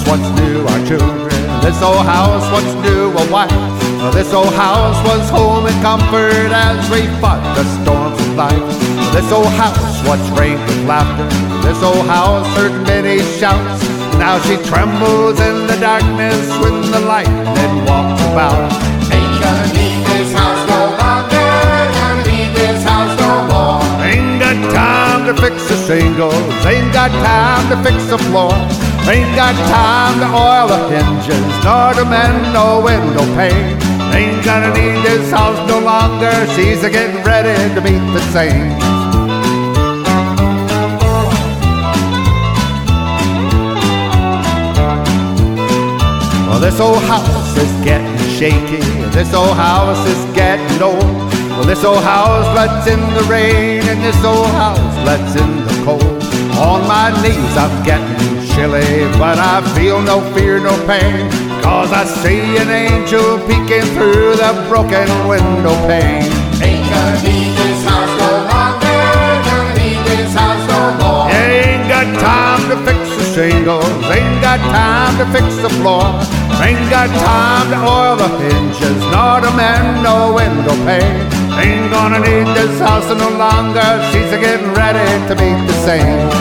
what's new, our children. This old house, what's new, a wife. This old house was home and comfort as we fought the storms of life. This old house, what's rained with laughter. This old house heard many shouts. Now she trembles in the darkness when the lightning walks about. Ain't gonna need this house no longer, gonna need this house no more. Ain't got time to fix the shingles, ain't got time to fix the floor. Ain't got time to oil the hinges, nor to mend no window pane. Ain't gonna need this house no longer, she's a-getting ready to meet the saints. Well, this old house is getting shaky, this old house is getting old. Well, this old house lets in the rain, and this old house lets in the cold. On my knees I'm getting chilly, but I feel no fear, no pain, 'cause I see an angel peeking through the broken window pane. Ain't gonna need this house no longer, gonna need this house no more. Ain't got time to fix the shingles, ain't got time to fix the floor. Ain't got time to oil the hinges, nor to mend no window pane. Ain't gonna need this house no longer, she's a-getting ready to meet the saints.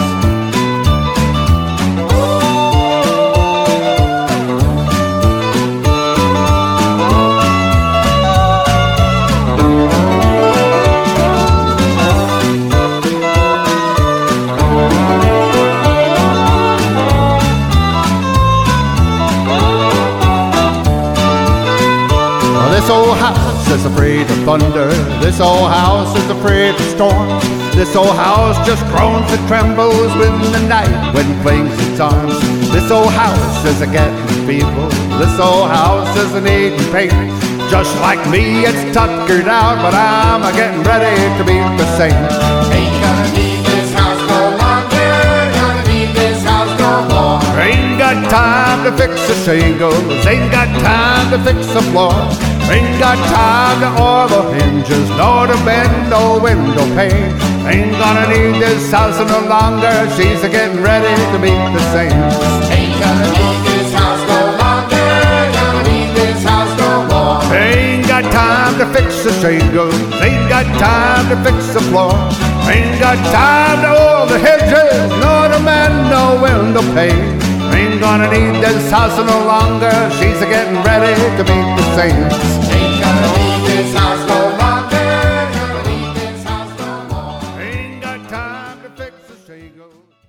This old house is afraid of thunder. This old house is afraid of storms. This old house just groans and trembles when the night wind flings its arms. This old house is a-getting feeble. This old house is a-needing paint. Just like me, it's tuckered out, but I'm a-getting ready to meet the saints. Ain't gonna need this house no longer, gonna need this house no more. Ain't got time to fix the shingles, ain't got time to fix the floor. Ain't got time to oil the hinges, nor to bend no window pane. Ain't gonna need this house no longer, she's a-getting ready to meet the saints. Ain't gonna need this house no longer, gonna need this house no more. Ain't got time to fix the shingles, ain't got time to fix the floor. Ain't got time to oil the hinges, nor to mend no window pane. Ain't gonna need this house no longer, she's a-getting ready to meet the saints. Ain't gonna need this house no longer, gonna need this house no more. Ain't got time to fix the shingles.